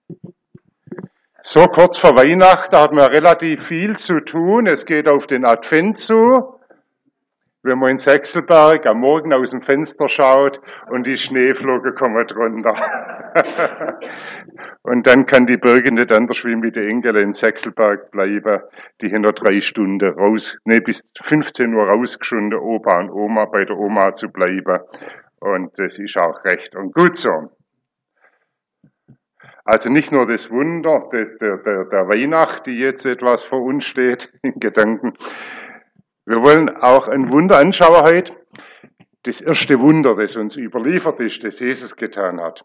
So kurz vor Weihnachten hat man relativ viel zu tun. Es geht auf den Advent zu. Wenn man in Sechselberg am Morgen aus dem Fenster schaut und die Schneeflocken kommen drunter. Und dann kann die Birgit nicht anders wie mit den Enkeln in Sechselberg bleiben. Die haben noch 3 Stunden bis 15 Uhr rausgeschunden, Opa und Oma bei der Oma zu bleiben. Und das ist auch recht und gut so. Also nicht nur das Wunder der Weihnacht, die jetzt etwas vor uns steht in Gedanken. Wir wollen auch ein Wunder anschauen heute. Das erste Wunder, das uns überliefert ist, das Jesus getan hat.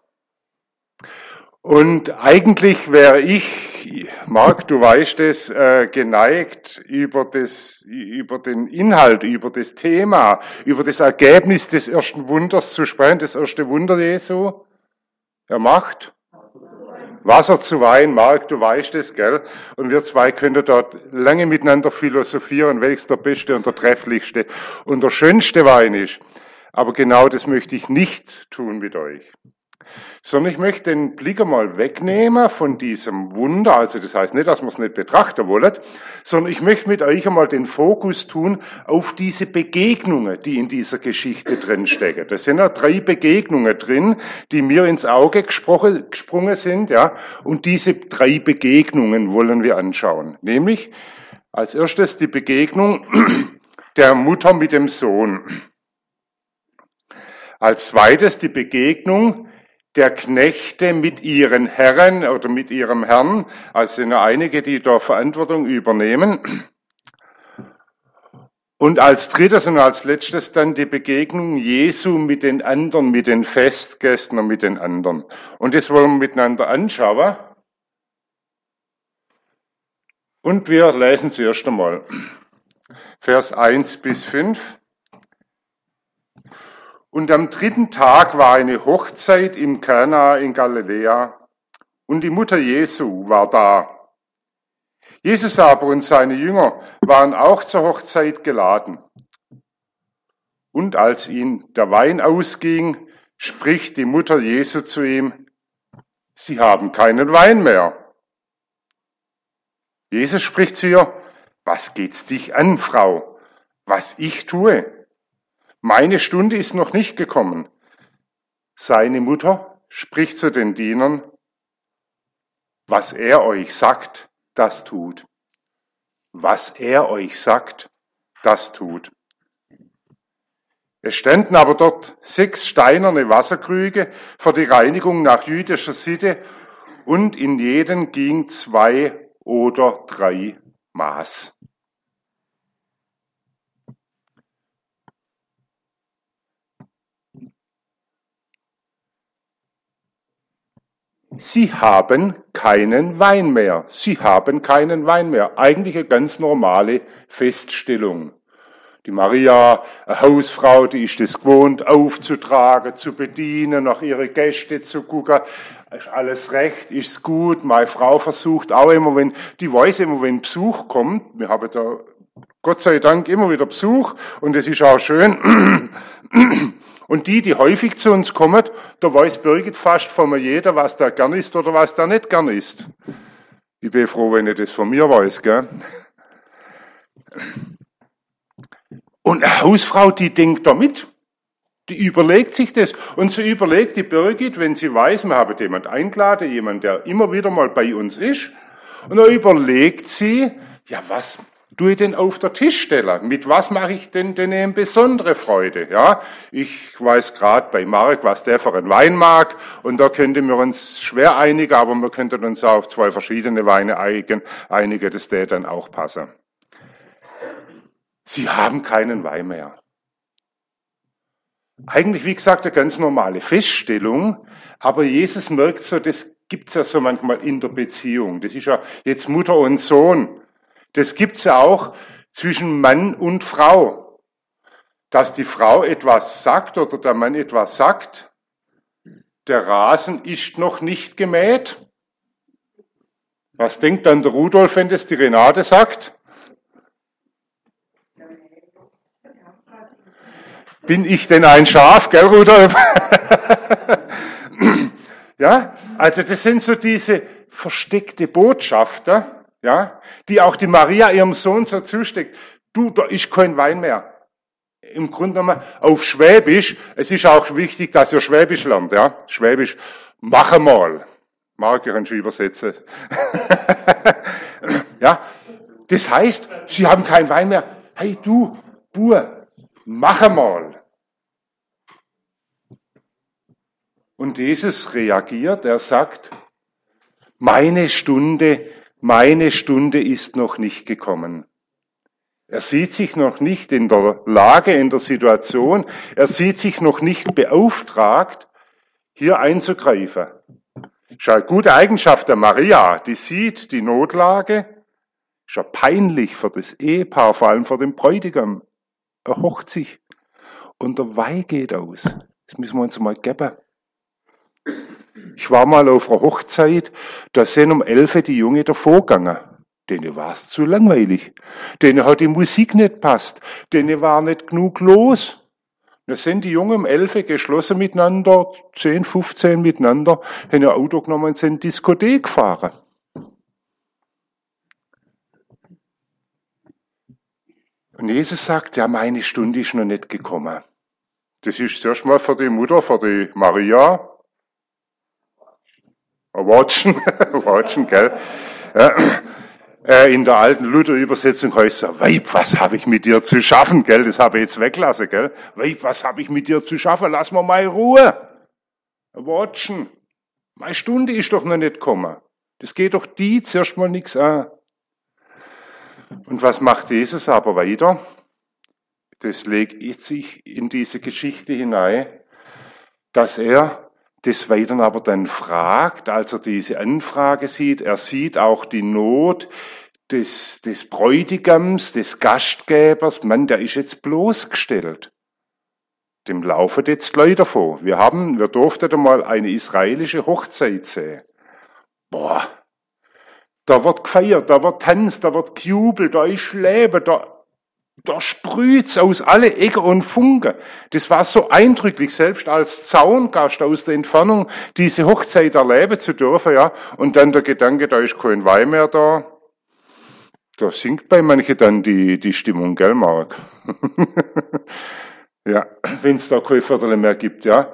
Und eigentlich wäre ich, Marc, du weißt es, geneigt, über den Inhalt, über das Thema, über das Ergebnis des ersten Wunders zu sprechen. Das erste Wunder Jesu, er macht Wasser zu Wein. Marc, du weißt es, gell? Und wir zwei können dort lange miteinander philosophieren, welches der beste und der trefflichste und der schönste Wein ist. Aber genau das möchte ich nicht tun mit euch. Sondern ich möchte den Blick einmal wegnehmen von diesem Wunder, also das heißt nicht, dass wir es nicht betrachten wollen, sondern ich möchte mit euch einmal den Fokus tun auf diese Begegnungen, die in dieser Geschichte drinstecken. Da sind ja 3 Begegnungen drin, die mir ins Auge gesprungen sind, ja, und diese 3 Begegnungen wollen wir anschauen. Nämlich als erstes die Begegnung der Mutter mit dem Sohn. Als zweites die Begegnung der Knechte mit ihren Herren oder mit ihrem Herrn, also sind ja einige, die da Verantwortung übernehmen. Und als drittes und als letztes dann die Begegnung Jesu mit den anderen, mit den Festgästen und mit den anderen. Und das wollen wir miteinander anschauen. Und wir lesen zuerst einmal Vers 1 bis 5. Und am 3. Tag war eine Hochzeit im Kana in Galiläa und die Mutter Jesu war da. Jesus aber und seine Jünger waren auch zur Hochzeit geladen. Und als ihm der Wein ausging, spricht die Mutter Jesu zu ihm, Sie haben keinen Wein mehr. Jesus spricht zu ihr, was geht's dich an, Frau, was ich tue? Meine Stunde ist noch nicht gekommen. Seine Mutter spricht zu den Dienern, was er euch sagt, das tut. Was er euch sagt, das tut. Es ständen aber dort 6 steinerne Wasserkrüge für die Reinigung nach jüdischer Sitte und in jeden ging 2 oder 3 Maß. Sie haben keinen Wein mehr. Sie haben keinen Wein mehr. Eigentlich eine ganz normale Feststellung. Die Maria, eine Hausfrau, die ist es gewohnt, aufzutragen, zu bedienen, nach ihre Gäste zu gucken. Ist alles recht, ist's gut. Meine Frau versucht auch immer, die weiß immer, wenn Besuch kommt. Wir haben da Gott sei Dank immer wieder Besuch und das ist auch schön. Und die häufig zu uns kommen, da weiß Birgit fast von mir jeder, was da gern ist oder was da nicht gern ist. Ich bin froh, wenn ich das von mir weiß, gell? Und eine Hausfrau, die denkt da mit. Die überlegt sich das. Und so überlegt die Birgit, wenn sie weiß, wir haben jemand eingeladen, jemand, der immer wieder mal bei uns ist. Und dann überlegt sie, ja, was tue ich denn auf der Tisch stellen? Mit was mache ich denn eine besondere Freude? Ja, ich weiß gerade bei Marc, was der für einen Wein mag, und da könnten wir uns schwer einigen, aber wir könnten uns auch auf 2 verschiedene Weine einigen, das der dann auch passen. Sie haben keinen Wein mehr. Eigentlich, wie gesagt, eine ganz normale Feststellung, aber Jesus merkt so, das gibt's ja so manchmal in der Beziehung. Das ist ja jetzt Mutter und Sohn. Das gibt's ja auch zwischen Mann und Frau, dass die Frau etwas sagt oder der Mann etwas sagt. Der Rasen ist noch nicht gemäht. Was denkt dann der Rudolf, wenn das die Renate sagt? Bin ich denn ein Schaf, gell, Rudolf? Ja, Also das sind so diese versteckte Botschafter, ja, die auch die Maria ihrem Sohn so zusteckt. Du, da ist kein Wein mehr. Im Grunde genommen auf Schwäbisch, es ist auch wichtig, dass ihr Schwäbisch lernt, ja. Schwäbisch, mach einmal. Mag ich schon übersetzen. Ja, das heißt, sie haben keinen Wein mehr. Hey du, Bur, mach einmal. Und Jesus reagiert, er sagt, meine Stunde ist noch nicht gekommen. Er sieht sich noch nicht in der Lage, in der Situation, er sieht sich noch nicht beauftragt, hier einzugreifen. Das ist eine gute Eigenschaft der Maria, die sieht die Notlage, ist ja peinlich für das Ehepaar, vor allem für den Bräutigam. Er hocht sich und der Weih geht aus. Das müssen wir uns mal geben. Ich war mal auf einer Hochzeit, da sind um 11 die Junge davor gegangen. Denen war es zu langweilig. Denen hat die Musik nicht passt. Denen war nicht genug los. Da sind die Jungen um 11 geschlossen miteinander, 10, 15 miteinander, haben ein Auto genommen und sind in die Diskothek gefahren. Und Jesus sagt, ja, meine Stunde ist noch nicht gekommen. Das ist zuerst mal für die Mutter, für die Maria. Watschen, watschen, gell? Ja. In der alten Luther-Übersetzung heißt es, Weib, was habe ich mit dir zu schaffen, gell? Das habe ich jetzt weglassen, gell? Weib, was habe ich mit dir zu schaffen? Lass mir mal Ruhe. Watschen. Meine Stunde ist doch noch nicht gekommen. Das geht doch die zuerst mal nichts an. Und was macht Jesus aber weiter? Das legt sich in diese Geschichte hinein, dass er des Weiteren aber dann fragt, als er diese Anfrage sieht, er sieht auch die Not des Bräutigams, des Gastgebers, Mann, der ist jetzt bloßgestellt. Dem laufen jetzt Leute davon. Wir durften einmal eine israelische Hochzeit sehen. Boah, da wird gefeiert, da wird tanzt, da wird gejubelt, da ist Leben, da sprüht's aus alle Ecken und Funken. Das war so eindrücklich, selbst als Zaungast aus der Entfernung diese Hochzeit erleben zu dürfen, ja. Und dann der Gedanke, da ist kein Wein mehr da. Da sinkt bei manchen dann die Stimmung, gell, Marc? Ja, wenn's da kein Viertel mehr gibt, ja.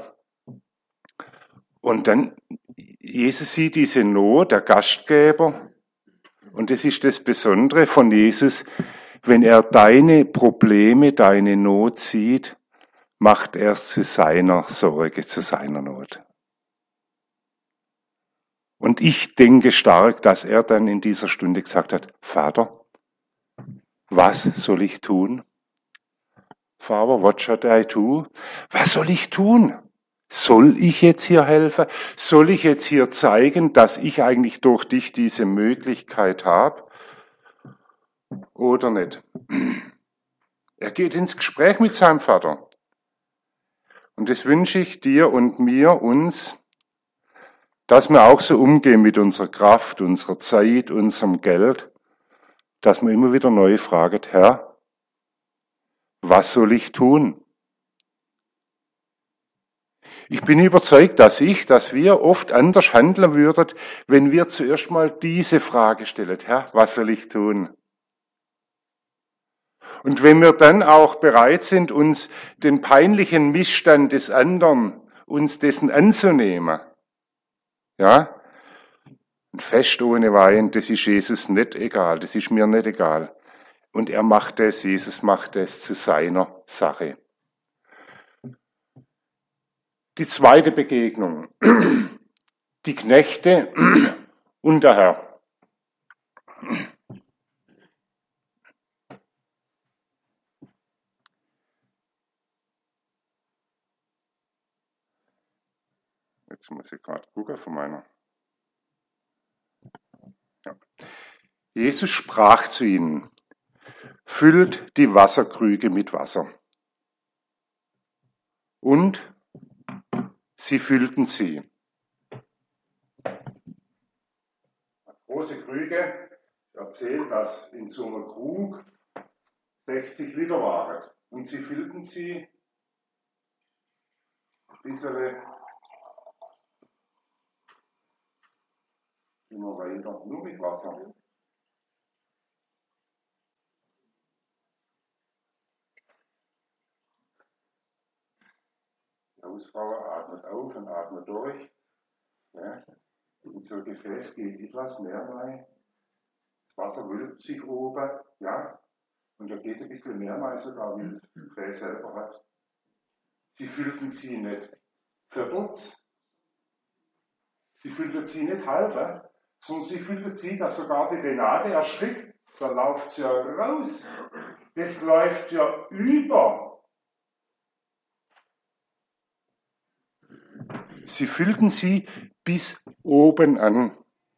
Und dann, Jesus sieht diese Not, der Gastgeber. Und das ist das Besondere von Jesus. Wenn er deine Probleme, deine Not sieht, macht er es zu seiner Sorge, zu seiner Not. Und ich denke stark, dass er dann in dieser Stunde gesagt hat, Vater, was soll ich tun? Vater, what should I do? Was soll ich tun? Soll ich jetzt hier helfen? Soll ich jetzt hier zeigen, dass ich eigentlich durch dich diese Möglichkeit habe? Oder nicht? Er geht ins Gespräch mit seinem Vater. Und das wünsche ich dir und mir, uns, dass wir auch so umgehen mit unserer Kraft, unserer Zeit, unserem Geld, dass wir immer wieder neu fragen, Herr, was soll ich tun? Ich bin überzeugt, dass wir oft anders handeln würden, wenn wir zuerst mal diese Frage stellen, Herr, was soll ich tun? Und wenn wir dann auch bereit sind, uns den peinlichen Missstand des anderen, uns dessen anzunehmen, ja, ein Fest ohne Wein, das ist Jesus nicht egal, das ist mir nicht egal. Und er macht es, Jesus macht es zu seiner Sache. Die zweite Begegnung, die Knechte und der Herr. Jetzt muss ich gerade gucken von meiner. Ja. Jesus sprach zu ihnen, füllt die Wasserkrüge mit Wasser. Und sie füllten sie. Große Krüge erzählt, dass in so einem Krug 60 Liter waren. Und sie füllten sie ein bisschen Immer weiter, nur mit Wasser. Die Hausfrau atmet auf und atmet durch. Ja. In so ein Gefäß geht etwas mehr rein. Das Wasser wölbt sich oben, ja. Und da geht ein bisschen mehr rein, sogar wie das Gefäß selber hat. Sie füllten sie nicht viertels. Sie füllten sie nicht halber, sondern sie füllten sie, dass sogar die Renate erschrickt. Da läuft es ja raus. Das läuft ja über. Sie füllten sie bis oben an.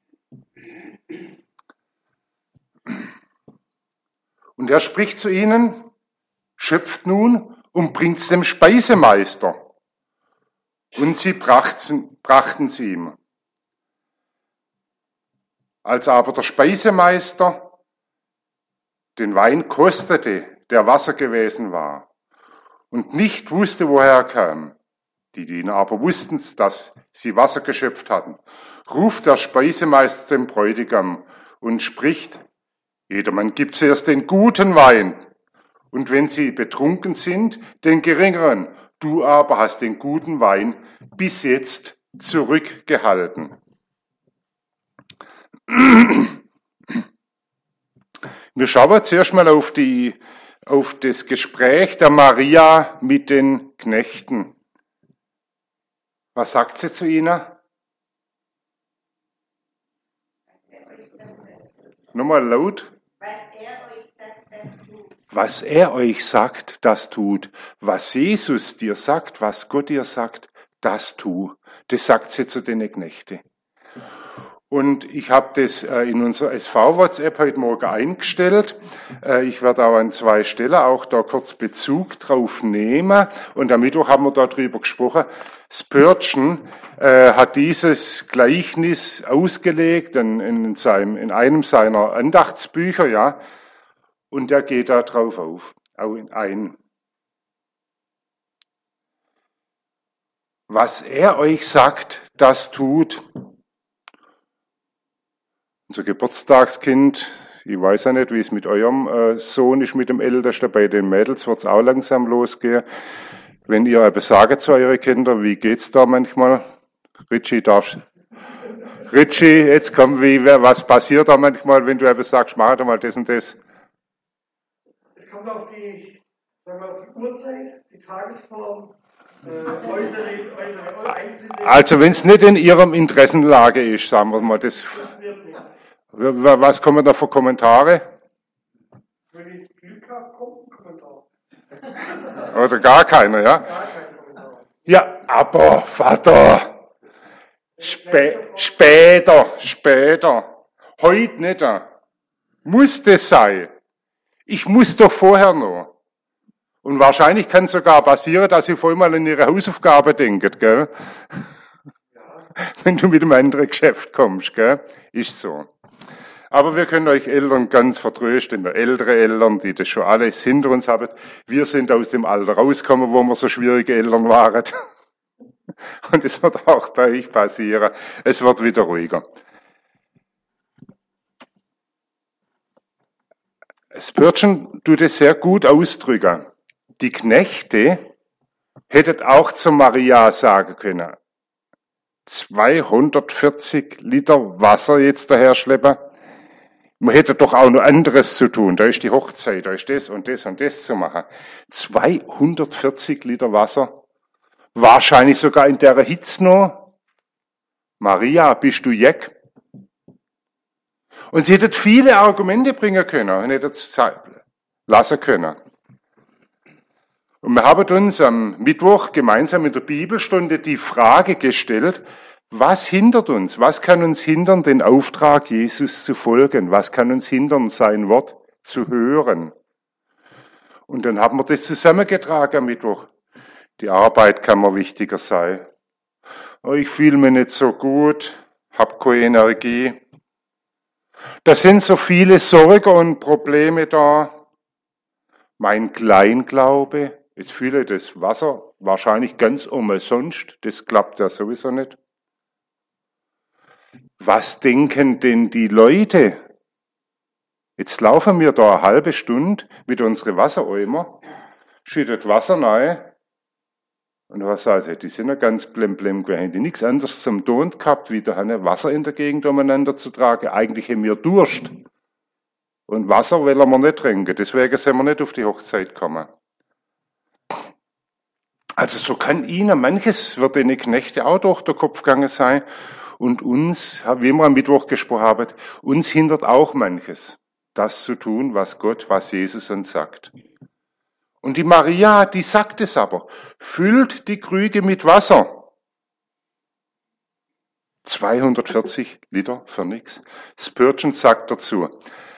Und er spricht zu ihnen, schöpft nun und bringt's dem Speisemeister. Und sie brachten sie ihm. Als aber der Speisemeister den Wein kostete, der Wasser gewesen war, und nicht wusste, woher er kam, die Diener aber wussten's, dass sie Wasser geschöpft hatten, ruft der Speisemeister den Bräutigam und spricht, jedermann gibt zuerst den guten Wein, und wenn sie betrunken sind, den geringeren. Du aber hast den guten Wein bis jetzt zurückgehalten. Wir schauen zuerst mal auf das Gespräch der Maria mit den Knechten. Was sagt sie zu ihnen? Nochmal laut. Was er euch sagt, das tut. Was Jesus dir sagt, was Gott dir sagt, das tu. Das sagt sie zu den Knechten. Und ich habe das in unserer SV-WhatsApp heute Morgen eingestellt. Ich werde auch an 2 Stellen auch da kurz Bezug drauf nehmen. Und am Mittwoch haben wir darüber gesprochen. Spurgeon hat dieses Gleichnis ausgelegt in einem seiner Andachtsbücher, ja. Und er geht da drauf ein. Was er euch sagt, das tut. Unser Geburtstagskind, ich weiß ja nicht, wie es mit eurem Sohn ist, mit dem Ältesten, bei den Mädels wird es auch langsam losgehen. Wenn ihr aber sagt zu euren Kindern, wie geht's da manchmal? Richie, jetzt komm, was passiert da manchmal, wenn du aber sagst, mach doch mal das und das? Es kommt auf die Uhrzeit, die Tagesform, äußere Einflüsse. Also wenn es nicht in ihrem Interessenlage ist, sagen wir mal, das wird nicht. Was kommen da für Kommentare? Wenn ich Glück habe, kommt ein Kommentar. Oder gar keiner, ja? Gar kein Kommentar. Ja, aber Vater, später, heute nicht. Muss das sein? Ich muss doch vorher noch. Und wahrscheinlich kann es sogar passieren, dass Sie vorher mal an Ihre Hausaufgabe denken, gell? Ja. Wenn du mit einem anderen Geschäft kommst, gell? Ist so. Aber wir können euch Eltern ganz vertrösten, ältere Eltern, die das schon alles hinter uns haben. Wir sind aus dem Alter rausgekommen, wo wir so schwierige Eltern waren. Und es wird auch bei euch passieren. Es wird wieder ruhiger. Spurgeon tut es sehr gut ausdrücken. Die Knechte hätten auch zu Maria sagen können, 240 Liter Wasser jetzt daher schleppen. Man hätte doch auch noch anderes zu tun. Da ist die Hochzeit, da ist das und das und das zu machen. 240 Liter Wasser. Wahrscheinlich sogar in der Hitze noch. Maria, bist du Jeck? Und sie hätte viele Argumente bringen können und hätte es lassen können. Und wir haben uns am Mittwoch gemeinsam in der Bibelstunde die Frage gestellt, was hindert uns? Was kann uns hindern, den Auftrag Jesus zu folgen? Was kann uns hindern, sein Wort zu hören? Und dann haben wir das zusammengetragen am Mittwoch. Die Arbeit kann mir wichtiger sein. Oh, ich fühle mich nicht so gut, hab keine Energie. Da sind so viele Sorgen und Probleme da. Mein Kleinglaube, jetzt fühle ich das Wasser wahrscheinlich ganz umsonst, das klappt ja sowieso nicht. was denken denn die Leute? Jetzt laufen wir da eine halbe Stunde mit unseren Wasseräumer, schüttet Wasser rein und was sagt, die sind ja ganz blemblem gewesen, die nichts anderes zum Tun gehabt, wie da Wasser in der Gegend umeinander zu tragen. Eigentlich haben wir Durst. Und Wasser wollen wir nicht trinken, deswegen sind wir nicht auf die Hochzeit gekommen. Also so kann ihnen manches, wird den Knechte auch durch den Kopf gegangen sein. Und uns, wie wir am Mittwoch gesprochen haben, uns hindert auch manches, das zu tun, was Gott, was Jesus uns sagt. Und die Maria, die sagt es aber, füllt die Krüge mit Wasser. 240 Liter für nichts. Spurgeon sagt dazu,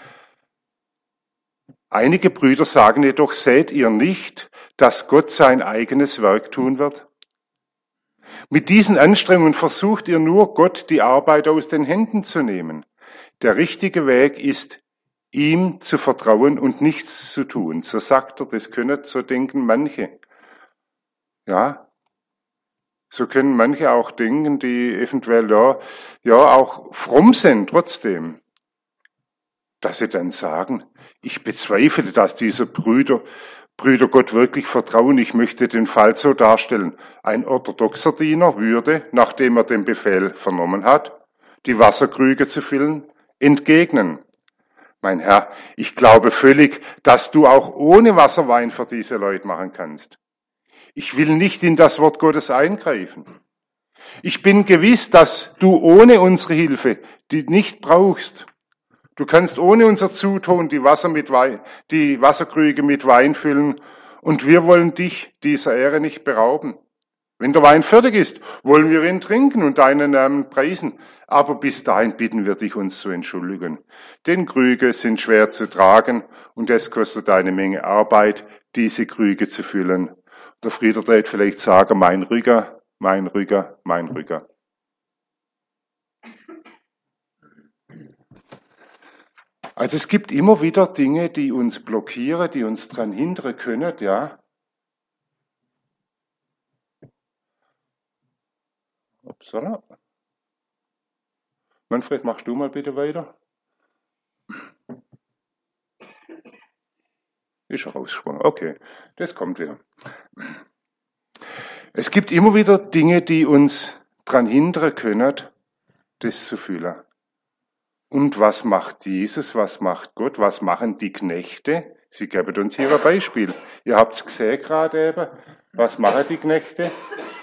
einige Brüder sagen jedoch, seht ihr nicht, dass Gott sein eigenes Werk tun wird? Mit diesen Anstrengungen versucht ihr nur, Gott die Arbeit aus den Händen zu nehmen. Der richtige Weg ist, ihm zu vertrauen und nichts zu tun. So sagt er, das können so denken manche. Ja, so können manche auch denken, die eventuell ja auch fromm sind trotzdem. Dass sie dann sagen, ich bezweifle, dass diese Brüder Gott wirklich vertrauen. Ich möchte den Fall so darstellen. Ein orthodoxer Diener würde, nachdem er den Befehl vernommen hat, die Wasserkrüge zu füllen, entgegnen. Mein Herr, ich glaube völlig, dass du auch ohne Wasser Wein für diese Leute machen kannst. Ich will nicht in das Wort Gottes eingreifen. Ich bin gewiss, dass du ohne unsere Hilfe die nicht brauchst. Du kannst ohne unser Zutun die Wasserkrüge mit Wein füllen und wir wollen dich dieser Ehre nicht berauben. Wenn der Wein fertig ist, wollen wir ihn trinken und deinen Namen preisen. Aber bis dahin bitten wir dich, uns zu entschuldigen. Denn Krüge sind schwer zu tragen und es kostet eine Menge Arbeit, diese Krüge zu füllen. Der Frieder wird vielleicht sagen, mein Rüger, mein Rüger, mein Rüger. Also es gibt immer wieder Dinge, die uns blockieren, die uns daran hindern können, ja. Upsala. Manfred, machst du mal bitte weiter? Ist er rausgesprungen. Okay, das kommt wieder. Es gibt immer wieder Dinge, die uns daran hindern können, das zu fühlen. Und was macht Jesus, was macht Gott, was machen die Knechte? Sie geben uns hier ein Beispiel. Ihr habt es gesehen gerade eben. Was machen die Knechte?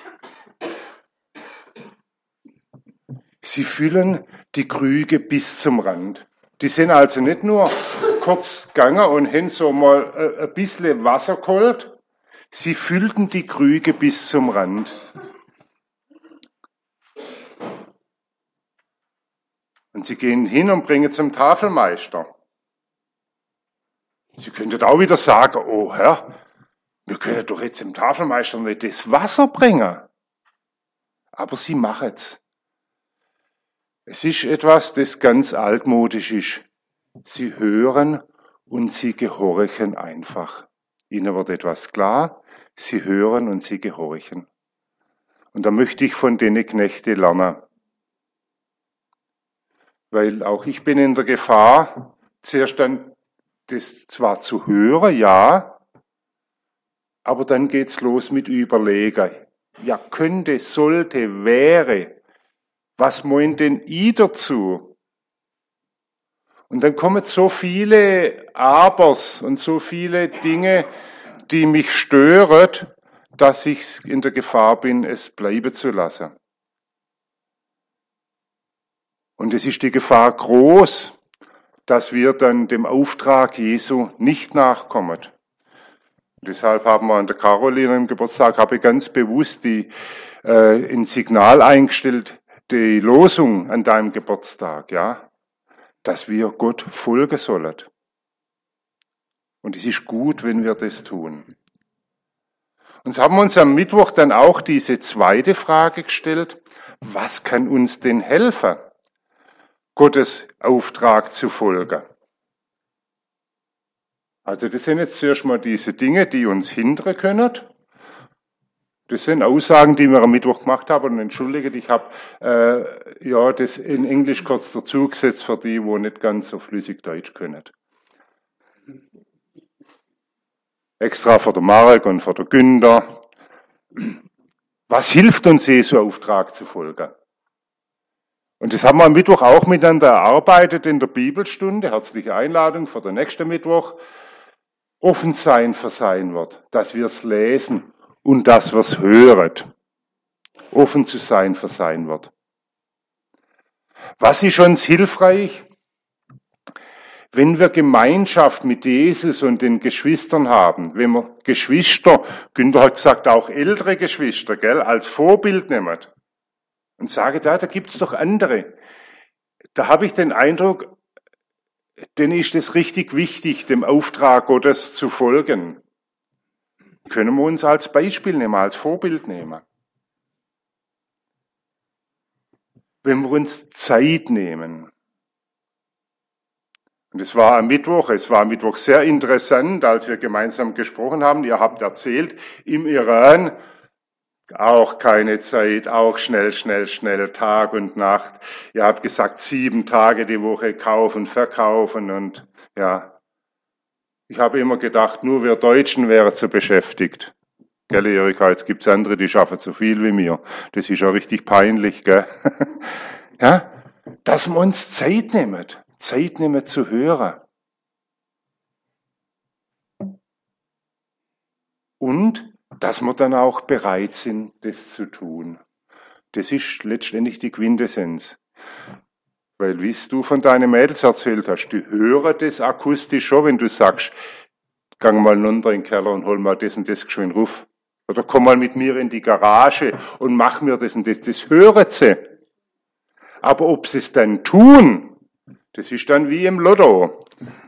Sie füllen die Krüge bis zum Rand. Die sind also nicht nur kurz gegangen und haben so mal ein bisschen Wasser geholt. Sie füllten die Krüge bis zum Rand. Und sie gehen hin und bringen zum Tafelmeister. Sie könnten auch wieder sagen, oh Herr, wir können doch jetzt dem Tafelmeister nicht das Wasser bringen. Aber sie machen es. Es ist etwas, das ganz altmodisch ist. Sie hören und sie gehorchen einfach. Ihnen wird etwas klar, sie hören und sie gehorchen. Und da möchte ich von den Knechten lernen. Weil auch ich bin in der Gefahr, zuerst dann das zwar zu hören, ja, aber dann geht's los mit Überlegen. Ja, könnte, sollte, wäre. Was meint denn ich dazu? Und dann kommen so viele Abers und so viele Dinge, die mich stören, dass ich in der Gefahr bin, es bleiben zu lassen. Und es ist die Gefahr groß, dass wir dann dem Auftrag Jesu nicht nachkommen. Und deshalb haben wir an der Caroline im Geburtstag, habe ich ganz bewusst ein Signal eingestellt, die Losung an deinem Geburtstag, ja, dass wir Gott folgen sollen. Und es ist gut, wenn wir das tun. Und so haben wir uns am Mittwoch dann auch diese zweite Frage gestellt, was kann uns denn helfen, Gottes Auftrag zu folgen? Also das sind jetzt zuerst mal diese Dinge, die uns hindern können. Das sind Aussagen, die wir am Mittwoch gemacht haben. Und entschuldigt, ich habe das in Englisch kurz dazu gesetzt für die, wo nicht ganz so flüssig Deutsch können. Extra für den Marek und für den Günther. Was hilft uns, Jesu Auftrag zu folgen? Und das haben wir am Mittwoch auch miteinander erarbeitet in der Bibelstunde. Herzliche Einladung für den nächsten Mittwoch. Offen sein für sein Wort, dass wir es lesen und dass wir es hören. Offen zu sein für sein Wort. Was ist uns hilfreich? Wenn wir Gemeinschaft mit Jesus und den Geschwistern haben, wenn wir Geschwister, Günther hat gesagt, auch ältere Geschwister, gell, als Vorbild nehmen und sagen, da gibt's doch andere. Da habe ich den Eindruck, denen ist es richtig wichtig, dem Auftrag Gottes zu folgen. Können wir uns als Beispiel nehmen, als Vorbild nehmen. Wenn wir uns Zeit nehmen. Und es war am Mittwoch sehr interessant, als wir gemeinsam gesprochen haben. Ihr habt erzählt, im Iran auch keine Zeit, auch schnell, Tag und Nacht. Ihr habt gesagt, 7 Tage die Woche kaufen, verkaufen und ja. Ich habe immer gedacht, nur wir Deutschen wären so beschäftigt. Gell, Erika, jetzt gibt's andere, die schaffen so viel wie mir. Das ist ja richtig peinlich, gell? Ja? Dass wir uns Zeit nehmen zu hören. Und dass wir dann auch bereit sind, das zu tun. Das ist letztendlich die Quintessenz. Weil, wie du von deinen Mädels erzählt hast, die hören das akustisch schon, wenn du sagst, gang mal runter in den Keller und hol mal das und das geschwind ruf. Oder komm mal mit mir in die Garage und mach mir das und das. Das hören sie. Aber ob sie es dann tun, das ist dann wie im Lotto.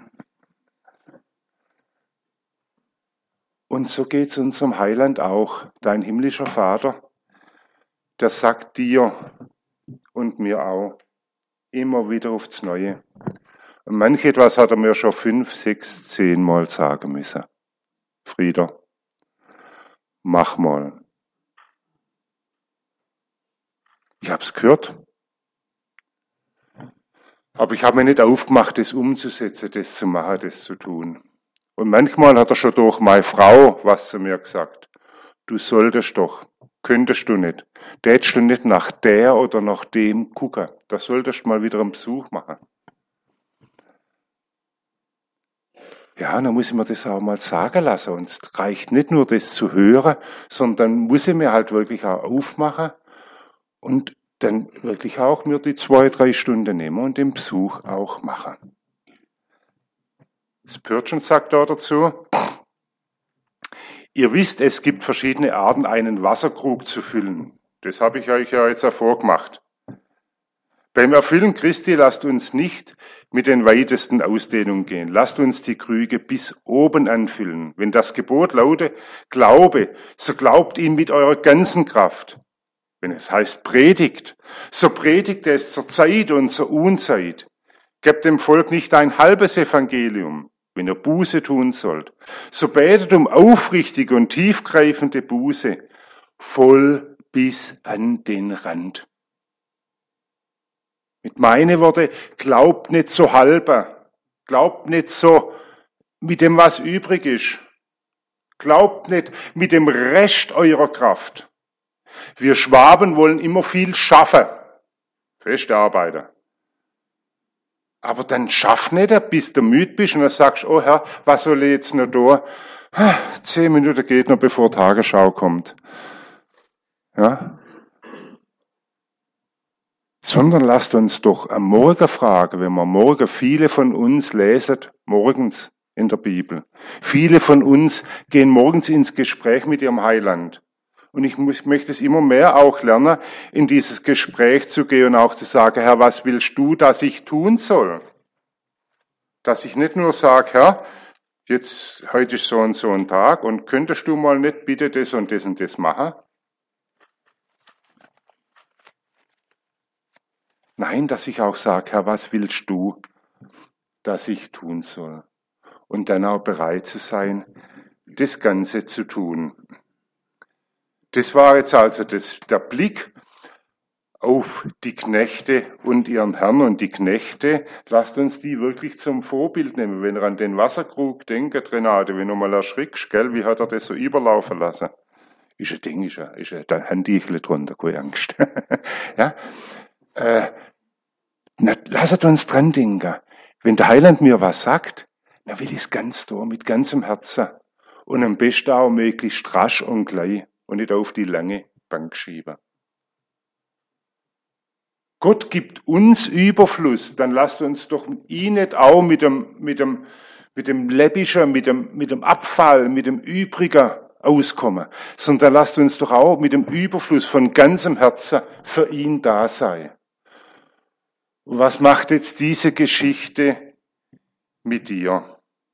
Und so geht's unserem Heiland auch. Dein himmlischer Vater, der sagt dir und mir auch immer wieder aufs Neue. Und manch etwas hat er mir schon 5, 6, 10 Mal sagen müssen. Frieder, mach mal. Ich hab's gehört. Aber ich habe mir nicht aufgemacht, das umzusetzen, das zu machen, das zu tun. Und manchmal hat er schon durch meine Frau was zu mir gesagt. Du solltest doch, könntest du nicht. Tätst du nicht nach der oder nach dem gucken. Da solltest du mal wieder einen Besuch machen. Ja, dann muss ich mir das auch mal sagen lassen. Und es reicht nicht nur, das zu hören, sondern muss ich mir halt wirklich auch aufmachen und dann wirklich auch mir die 2, 3 Stunden nehmen und den Besuch auch machen. Spurgeon sagt da dazu, ihr wisst, es gibt verschiedene Arten, einen Wasserkrug zu füllen. Das habe ich euch ja jetzt vorgemacht. Beim Erfüllen Christi lasst uns nicht mit den weitesten Ausdehnungen gehen. Lasst uns die Krüge bis oben anfüllen. Wenn das Gebot lautet, Glaube, so glaubt ihm mit eurer ganzen Kraft. Wenn es heißt predigt, so predigt es zur Zeit und zur Unzeit. Gebt dem Volk nicht ein halbes Evangelium, wenn ihr Buße tun sollt. So betet um aufrichtige und tiefgreifende Buße, voll bis an den Rand. Mit meinen Worten, glaubt nicht so halber, glaubt nicht so mit dem, was übrig ist. Glaubt nicht mit dem Rest eurer Kraft. Wir Schwaben wollen immer viel schaffen. Feste arbeiten. Aber dann schaff nicht, bis du müde bist und dann sagst, oh Herr, was soll ich jetzt noch da? 10 Minuten geht noch, bevor Tagesschau kommt. Ja? Sondern lasst uns doch am Morgen fragen, wenn wir morgen, viele von uns lesen morgens in der Bibel. Viele von uns gehen morgens ins Gespräch mit ihrem Heiland. Und ich möchte es immer mehr auch lernen, in dieses Gespräch zu gehen und auch zu sagen, Herr, was willst du, dass ich tun soll? Dass ich nicht nur sage, Herr, heute ist so ein Tag und könntest du mal nicht bitte das und das machen? Nein, dass ich auch sage, Herr, was willst du, dass ich tun soll? Und dann auch bereit zu sein, das Ganze zu tun. Das war jetzt also der Blick auf die Knechte und ihren Herrn. Und die Knechte, lasst uns die wirklich zum Vorbild nehmen. Wenn ihr an den Wasserkrug denkt, Renate, wenn du mal erschrickst, gell, wie hat er das so überlaufen lassen? Ist ein Ding, ist ein Handichle drunter, keine Angst. Ja? Lasst uns dran denken. Wenn der Heiland mir was sagt, dann will ich es ganz da, mit ganzem Herzen. Und am besten auch möglichst rasch und gleich und nicht auf die lange Bank schieben. Gott gibt uns Überfluss, dann lasst uns doch ihn nicht auch mit dem Läppischen, mit dem Abfall, mit dem Übrigen auskommen, sondern lasst uns doch auch mit dem Überfluss von ganzem Herzen für ihn da sein. Und was macht jetzt diese Geschichte mit dir?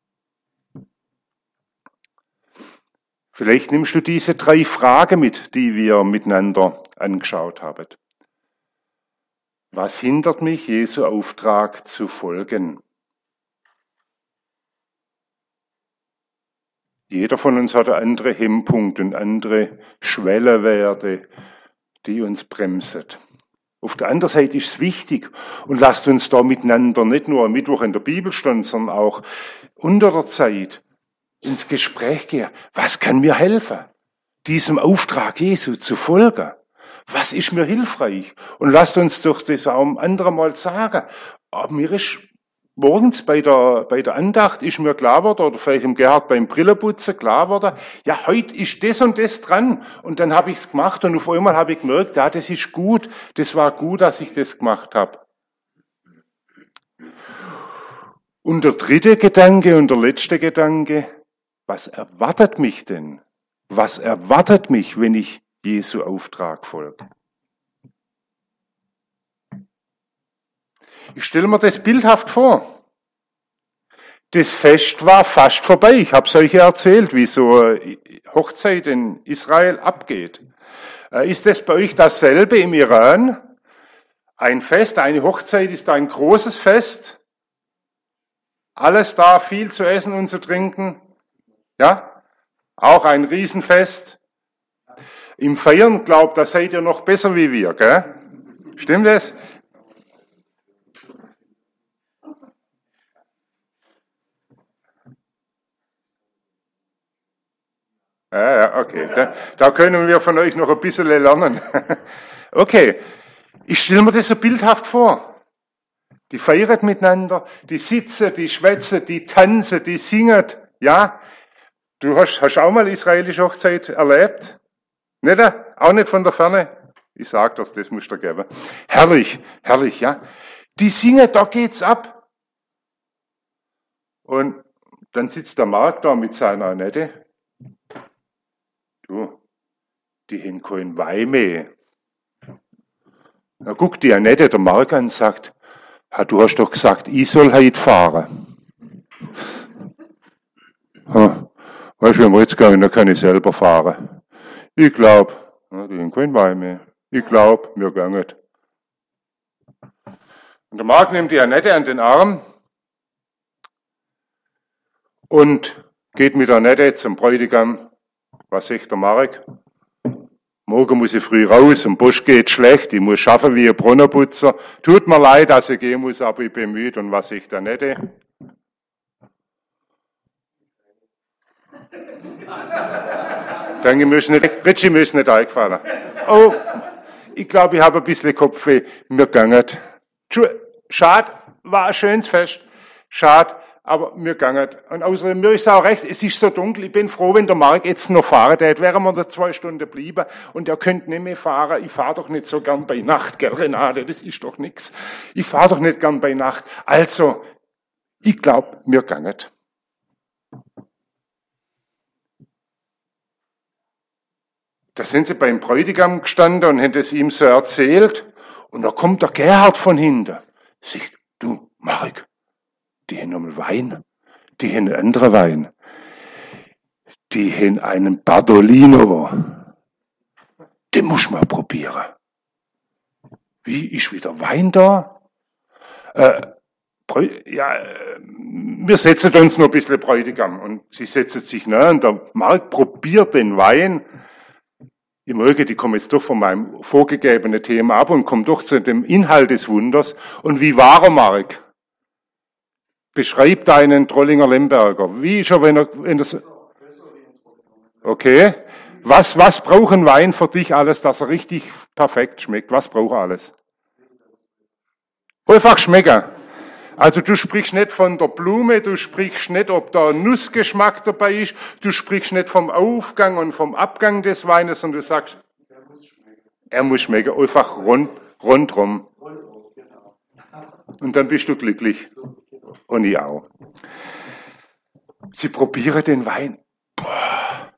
Vielleicht nimmst du diese 3 Fragen mit, die wir miteinander angeschaut haben. Was hindert mich, Jesu Auftrag zu folgen? Jeder von uns hat andere Hemmpunkte und andere Schwellenwerte, die uns bremsen. Auf der anderen Seite ist es wichtig und lasst uns da miteinander nicht nur am Mittwoch in der Bibelstunde, sondern auch unter der Zeit ins Gespräch gehen. Was kann mir helfen, diesem Auftrag Jesu zu folgen? Was ist mir hilfreich? Und lasst uns doch das auch am anderen Mal sagen. Aber mir ist morgens bei der Andacht ist mir klar geworden, oder vielleicht im Gerhard beim Brillenputzen klar geworden, ja, heute ist das und das dran. Und dann habe ich es gemacht und auf einmal habe ich gemerkt, ja, das ist gut. Das war gut, dass ich das gemacht habe. Und der dritte Gedanke und der letzte Gedanke, was erwartet mich denn? Was erwartet mich, wenn ich Jesu Auftrag folge? Ich stelle mir das bildhaft vor. Das Fest war fast vorbei. Ich habe es euch ja erzählt, wie so eine Hochzeit in Israel abgeht. Ist das bei euch dasselbe im Iran? Ein Fest, eine Hochzeit ist ein großes Fest. Alles da, viel zu essen und zu trinken. Ja, auch ein Riesenfest. Im Feiern, glaubt, da seid ihr noch besser wie wir, gell? Stimmt das? Ja, okay. Da können wir von euch noch ein bisschen lernen. Okay. Ich stelle mir das so bildhaft vor. Die feiern miteinander, die sitzen, die schwätzen, die tanzen, die singen. Ja? Du hast auch mal israelische Hochzeit erlebt? Nicht? Auch nicht von der Ferne? Ich sag das musst du geben. Herrlich, herrlich, ja. Die singen, da geht's ab. Und dann sitzt der Mark da mit seiner Annette. Du, die haben keinen Wein mehr. Na guckt die Annette der Mark an und sagt, du hast doch gesagt, ich soll heute fahren. Weißt du, wenn wir jetzt gehen, dann kann ich selber fahren. Ich glaube, die haben keinen Wein mehr. Ich glaube, wir gehen. Und der Mark nimmt die Annette an den Arm und geht mit der Annette zum Bräutigam. Was sagt der Mark? Morgen muss ich früh raus, am Busch geht schlecht, ich muss schaffen wie ein Brunnenputzer. Tut mir leid, dass ich gehen muss, aber ich bin müde. Und was sagt der Annette? Danke, Ritchie mir ist nicht eingefallen. Oh, ich glaube, ich habe ein bisschen Kopfweh. Wir gehen. Schade, war ein schönes Fest. Schade, aber wir gehen. Und außerdem, mir ist auch recht, es ist so dunkel. Ich bin froh, wenn der Marc jetzt noch fahren hätte. Wären wir da 2 Stunden geblieben und er könnte nicht mehr fahren. Ich fahre doch nicht so gern bei Nacht, gell, Renate? Das ist doch nix. Ich fahre doch nicht gern bei Nacht. Also, ich glaube, wir gehen. Da sind sie beim Bräutigam gestanden und haben es ihm so erzählt. Und da kommt der Gerhard von hinten. Sagt, du, Marek, die haben nochmal Wein. Die haben einen anderen Wein. Die haben einen Bardolino. Den muss man probieren. Wie, ist wieder Wein da? Wir setzen uns noch ein bisschen Bräutigam. Und sie setzen sich nah und der Mark probiert den Wein. Ich merke, ich komme jetzt doch von meinem vorgegebenen Thema ab und komme doch zu dem Inhalt des Wunders. Und wie war er, Mark? Beschreib deinen Trollinger Lemberger. Wie ist er, wenn er okay. Was braucht ein Wein für dich alles, dass er richtig perfekt schmeckt? Was braucht er alles? Einfach schmecken. Also du sprichst nicht von der Blume, du sprichst nicht, ob da ein Nussgeschmack dabei ist, du sprichst nicht vom Aufgang und vom Abgang des Weines, sondern du sagst, er muss schmecken, einfach rundrum. Und dann bist du glücklich. Und ich auch. Sie probieren den Wein. Boah.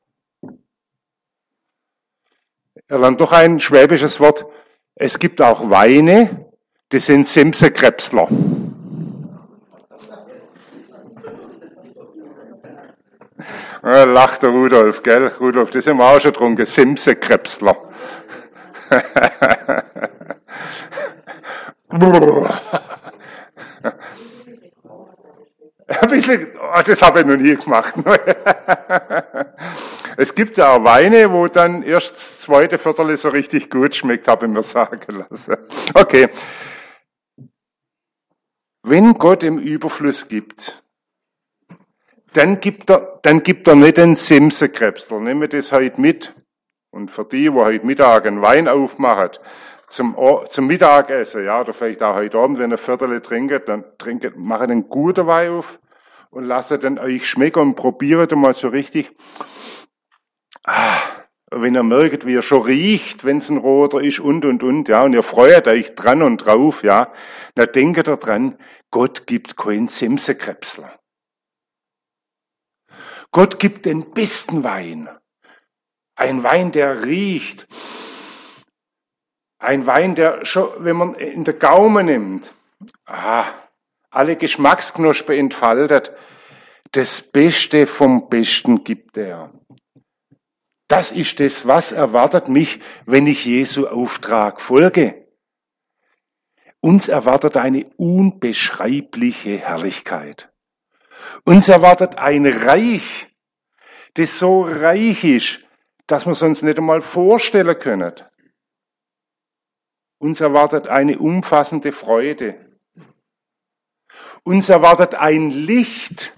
Er lernt doch ein schwäbisches Wort. Es gibt auch Weine, die sind Simsekrebsler. Lacht der Rudolf, gell? Rudolf, das haben wir auch schon getrunken. Simsekrebsler. Ein bisschen, das habe ich noch nie gemacht. Es gibt ja auch Weine, wo dann erst das zweite Viertel so richtig gut schmeckt, habe ich mir sagen lassen. Okay. Wenn Gott im Überfluss gibt, dann gibt er nicht den Simsekrebsler. Nehmen wir das heute mit. Und für die heute Mittag einen Wein aufmachen, zum Mittagessen, ja, oder vielleicht auch heute Abend, wenn ihr Viertel trinkt, dann macht einen guten Wein auf und lasst dann euch schmecken und probiert mal so richtig. Wenn ihr merkt, wie ihr schon riecht, wenn es ein roter ist und, ja, und ihr freut euch dran und drauf, ja, dann denkt ihr dran, Gott gibt keinen Simsekrebsler. Gott gibt den besten Wein. Ein Wein, der riecht. Ein Wein, der schon, wenn man in den Gaumen nimmt, alle Geschmacksknospen entfaltet, das Beste vom Besten gibt er. Das ist das, was erwartet mich, wenn ich Jesu Auftrag folge. Uns erwartet eine unbeschreibliche Herrlichkeit. Uns erwartet ein Reich, das so reich ist, dass wir es uns nicht einmal vorstellen können. Uns erwartet eine umfassende Freude. Uns erwartet ein Licht.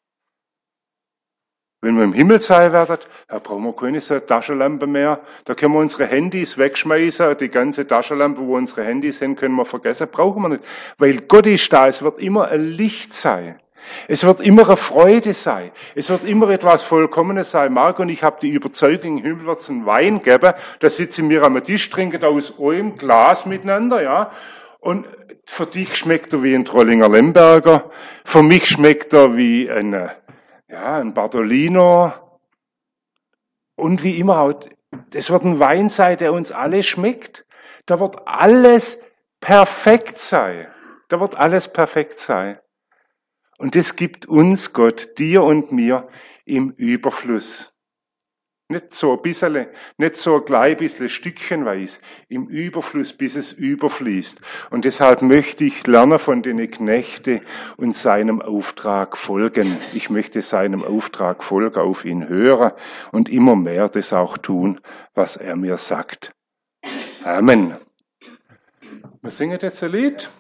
Wenn wir im Himmel sein werden, da brauchen wir keine so Taschenlampe mehr. Da können wir unsere Handys wegschmeißen. Die ganze Taschenlampe, wo unsere Handys sind, können wir vergessen. Brauchen wir nicht. Weil Gott ist da. Es wird immer ein Licht sein. Es wird immer eine Freude sein. Es wird immer etwas Vollkommenes sein. Marc und ich habe die Überzeugung, im Himmel wird es einen Wein geben. Da sitzen wir am Tisch, trinken aus einem Glas miteinander, ja. Und für dich schmeckt er wie ein Trollinger Lemberger. Für mich schmeckt er wie ein Bardolino. Und wie immer auch, das wird ein Wein sein, der uns alle schmeckt. Da wird alles perfekt sein. Da wird alles perfekt sein. Und das gibt uns Gott, dir und mir, im Überfluss. Nicht so ein bisschen, nicht so ein klein bisschen stückchenweise, im Überfluss, bis es überfließt. Und deshalb möchte ich lernen von den Knechten und seinem Auftrag folgen. Ich möchte seinem Auftrag folgen, auf ihn hören und immer mehr das auch tun, was er mir sagt. Amen. Wir singen jetzt ein Lied.